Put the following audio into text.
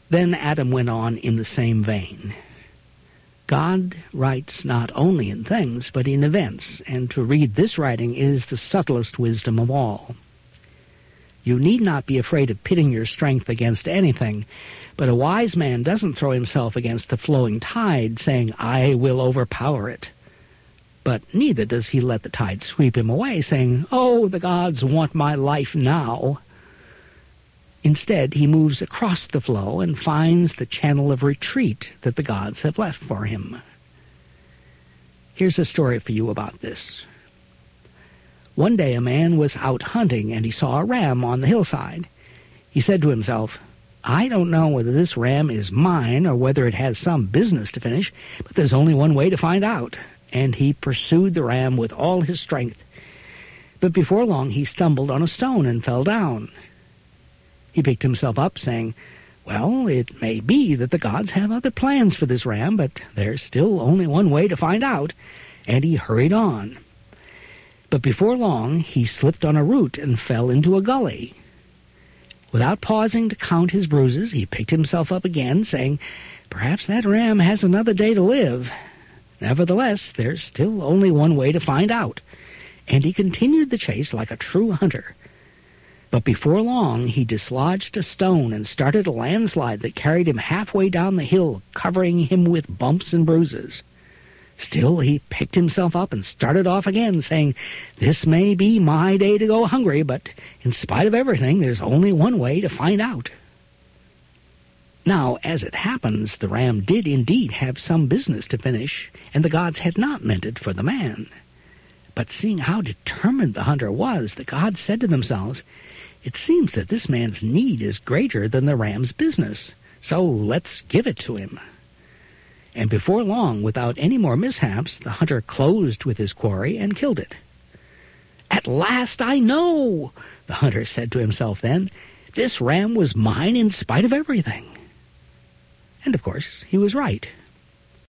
Then Adam went on in the same vein. God writes not only in things, but in events, and to read this writing is the subtlest wisdom of all. You need not be afraid of pitting your strength against anything, but a wise man doesn't throw himself against the flowing tide, saying, I will overpower it. But neither does he let the tide sweep him away, saying, oh, the gods want my life now. Instead, he moves across the flow and finds the channel of retreat that the gods have left for him. Here's a story for you about this. One day a man was out hunting and he saw a ram on the hillside. He said to himself, I don't know whether this ram is mine or whether it has some business to finish, but there's only one way to find out. And he pursued the ram with all his strength. But before long he stumbled on a stone and fell down. He picked himself up, saying, well, it may be that the gods have other plans for this ram, but there's still only one way to find out. And he hurried on. But before long he slipped on a root and fell into a gully. Without pausing to count his bruises, he picked himself up again, saying, perhaps that ram has another day to live. Nevertheless, there's still only one way to find out. And he continued the chase like a true hunter. But before long, he dislodged a stone and started a landslide that carried him halfway down the hill, covering him with bumps and bruises. Still, he picked himself up and started off again, saying, this may be my day to go hungry, but in spite of everything, there's only one way to find out. Now, as it happens, the ram did indeed have some business to finish, and the gods had not meant it for the man. But seeing how determined the hunter was, the gods said to themselves, it seems that this man's need is greater than the ram's business, so let's give it to him. And before long, without any more mishaps, the hunter closed with his quarry and killed it. At last I know, the hunter said to himself then, this ram was mine in spite of everything. And of course, he was right.